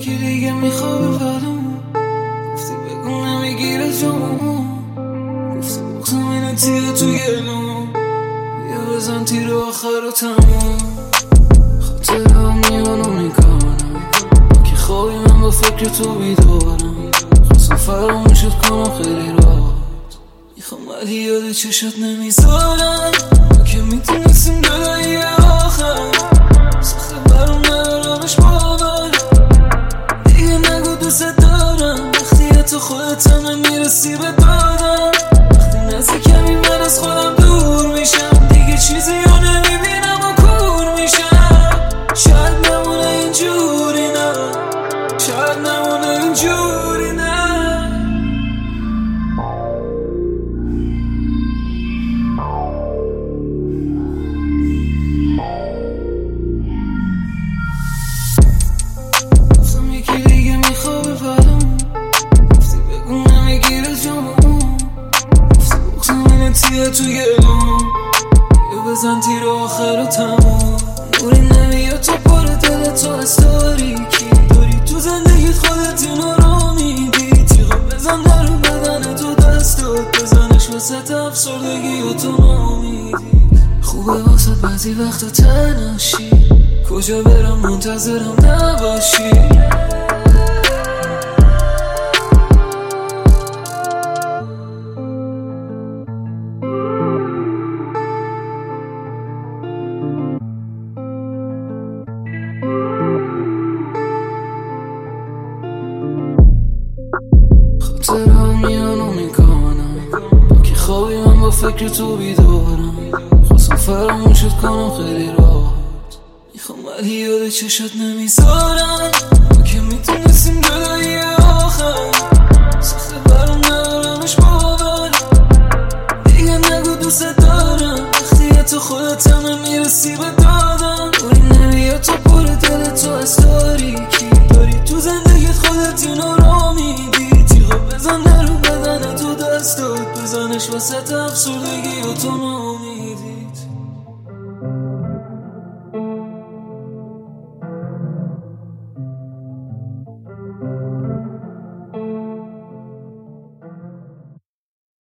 یکی دیگه میخوابه برامون. گفتی بگو نمیگیره جامون، گفتی بغزم اینه تیه تو گلوم، بیا بزن تیر آخر رو تموم. خاطره ها میانو میکنم که خوابی من با فکر تو بیدارم. خواستم فراموشت کنم خیلی راحت، میخوام ولی یاد چشات نمیذارم. ما که میتونستیم جدایی آخر، سخته برام ندارمش باور. دیگه نگو دوست دارم وقتی تو خودت هم نمیرسی به دادم. وقتی نزدیکمی من از خودم دور میشم، دیگه چیزی رو نمیبینم و کور میشم. شاید نمونه اینجوری، نه شاید نمونه اینجوری، نه. گفتم یکی دیگه میخوابه برامون، گفتی بگو نمیگیره جامون، گفتی بغزم اینه تیه تو گلوم، بیا بزن تیر آخر رو تموم. نوری نمیاد تو پر دل تو از تاریکی، داری تو زندگیت خودت اینو رو میدی. تیغا بزن در بدن تو دستات، بزنش وسط افسردگی و تو نامیدی. خوبه واسه بعضی وقتا تنهاشی، کجا برم منتظرم نباشی. خاطره ها میانو میکنم که خوابی من با فکر تو بیدارم. خواستم فراموشت کنم خیلی راحت، میخوام ولی یاد چشات نمیذارم. ما که میتونستیم جدایی